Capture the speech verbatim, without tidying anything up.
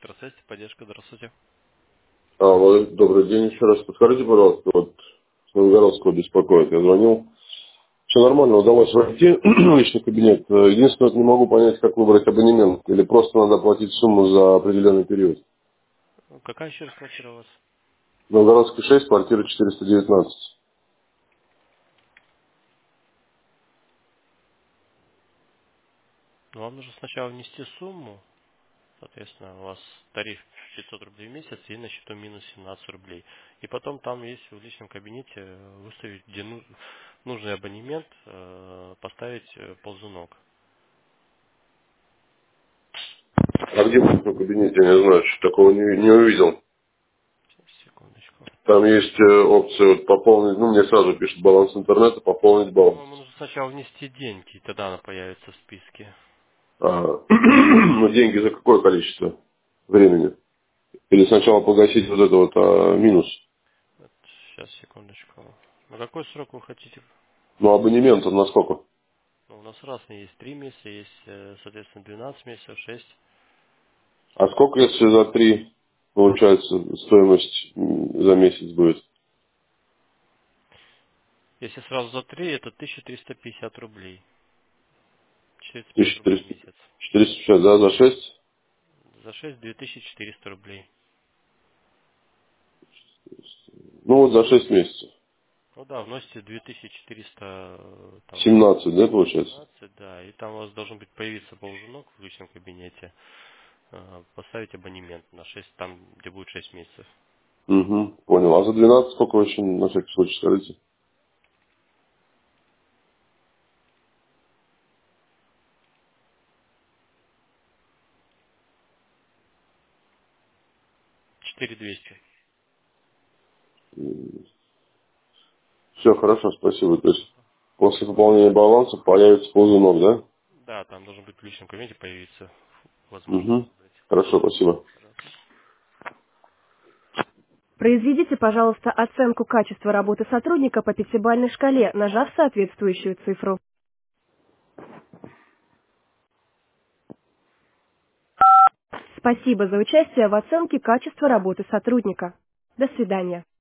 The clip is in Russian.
Электросвязь, поддержка, здравствуйте. Алло, добрый день еще раз. Подскажите, пожалуйста, вот с Новгородского беспокоит. Я звонил. Все нормально, удалось войти в личный кабинет. Единственное, вот не могу понять, как выбрать абонемент. Или просто надо платить сумму за определенный период. Какая еще раз квартира у вас? Новгородский шесть, квартира четыреста девятнадцать. Ну, вам нужно сначала внести сумму, соответственно, у вас тариф пятьсот рублей в месяц и на счету минус семнадцать рублей. И потом там есть в личном кабинете э, выставить, где ну- нужный абонемент, э, поставить э, ползунок. А где в личном кабинете, я не знаю, что такого не, не увидел. Сейчас, секундочку. Там есть э, опция вот, пополнить, ну мне сразу пишет баланс интернета, пополнить Ну, баланс. вам нужно сначала внести деньги, и тогда она появится в списке. А, ну деньги за какое количество времени? Или сначала погасить вот это вот а, минус? Вот, сейчас, секундочку. На какой срок вы хотите? Ну, абонемент он на сколько? Ну, у нас разные есть три месяца, есть, э, соответственно, двенадцать месяцев, шесть. А сколько, если за три, получается, стоимость м, за месяц будет? Если сразу за три, это тысяча триста пятьдесят рублей. четыреста пятьдесят Тысяча рублей в триста, месяц. четыреста пятьдесят, да, за шесть? За шесть две тысячи четыреста рублей. Ну, вот за шесть месяцев. Ну да, вносите две тысячи четыреста э, там, Семнадцать, да, получается? семнадцать, да, и там у вас должен быть появиться ползунок в личном кабинете. Э, Поставить абонемент на шесть, там, где будет шесть месяцев. Угу, понял. А за двенадцать сколько вообще, на всякий случай, скажите? четыре двести. Все, хорошо, спасибо. То есть, после пополнения баланса появится ползунок, да? Да, там должен быть в личном кабинете появиться возможность Угу. выбрать. Хорошо, спасибо. Пожалуйста. Произведите, пожалуйста, оценку качества работы сотрудника по пятибалльной шкале, нажав соответствующую цифру. Спасибо за участие в оценке качества работы сотрудника. До свидания.